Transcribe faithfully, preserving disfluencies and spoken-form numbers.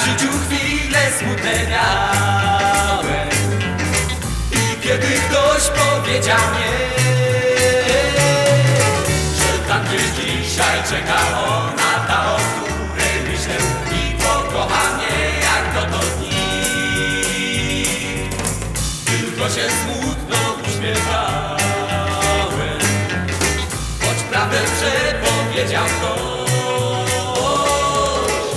życiu chwile smutne miałem i kiedy ktoś powiedział nie, że tam gdzieś dzisiaj czeka ona, ta, o której myślę i pokocha mnie jak dotąd nikt. Tylko się smutno uśmiechałem, choć prawdę przepowiedział to.